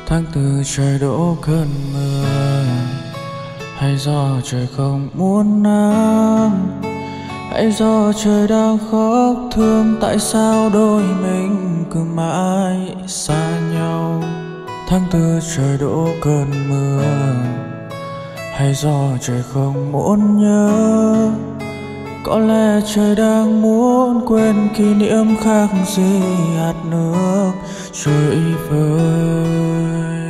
Tháng tư trời đổ cơn mưa, hay do trời không muốn nắng, hay do trời đang khóc thương tại sao đôi mình cứ mãi xa nhau. Tháng tư trời đổ cơn mưa, hay do trời không muốn nhớ, có lẽ trời đang muốn quên kỷ niệm khác gì hạt nước trôi vơi.